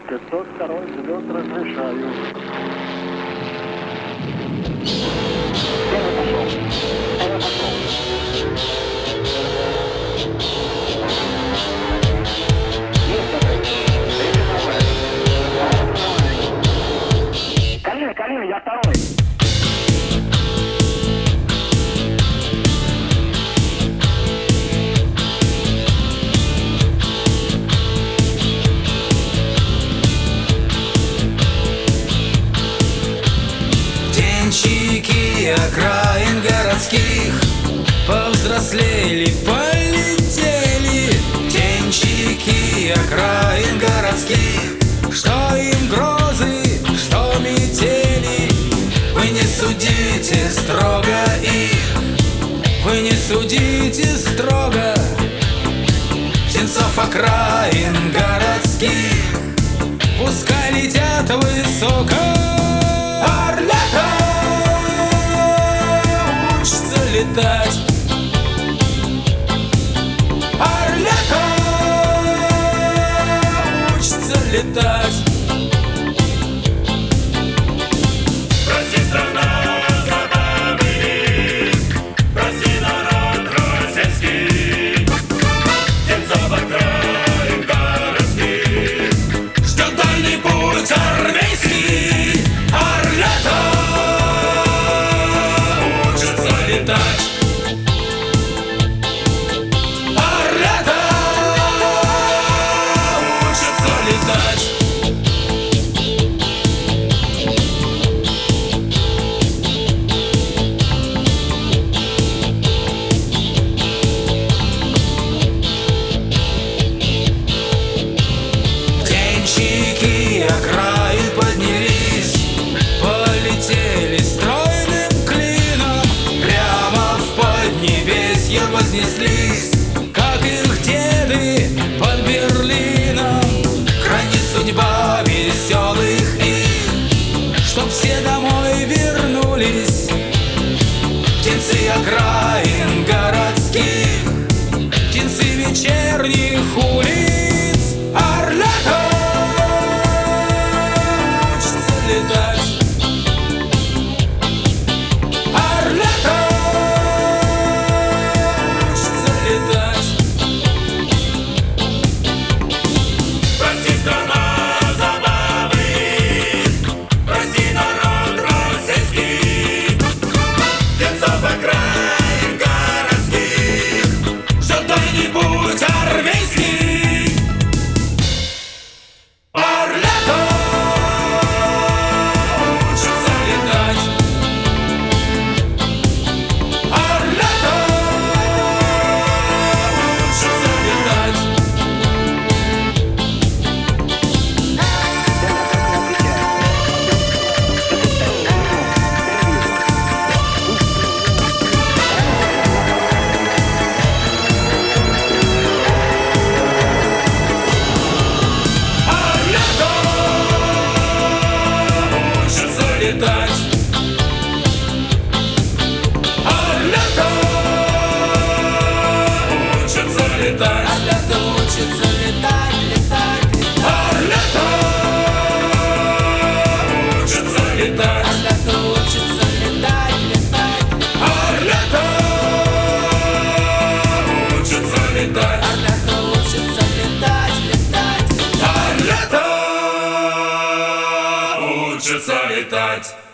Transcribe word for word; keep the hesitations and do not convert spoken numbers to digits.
пятьсот второй взлет разрешаю. Первый пошел. Первый пошел. Есть такой. Третий новый. Калина, Калина, я второй. Птенчики окраин городских повзрослели, полетели. Птенчики окраин городских, что им грозы, что метели. Вы не судите строго их, вы не судите строго птенцов окраин городских. Пускай летят высоко. Орлята учатся летать. Орлята учатся летать. Прости, страна, забавы, прости, народ российский, птенцов окраин городских ждет дальний путь армейский. Орлята учатся летать. Орлята учатся летать. Птенчики окраин поднялись, полетели стройным клином, прямо в поднебесье вознеслись, как их деды под Берлином. Храни судьба веселых их, чтоб все домой вернулись. Птенцы окраин городских, птенцы вечерних улиц. Орлята учатся летать. Орлята учатся летать. Прости, страна, забавы, прости, народ российский, птенцов окраин городских ждет дальний путь армейский. Орлята учатся летать. Орлята учатся летать. Орлята учатся летать. Орлята учатся летать. Орлята учатся летать, летать, летать. Орлята учатся летать. Орлята учатся летать, летать, летать. Орлята учатся летать. Орлята учатся летать, летать. Орлята учатся летать.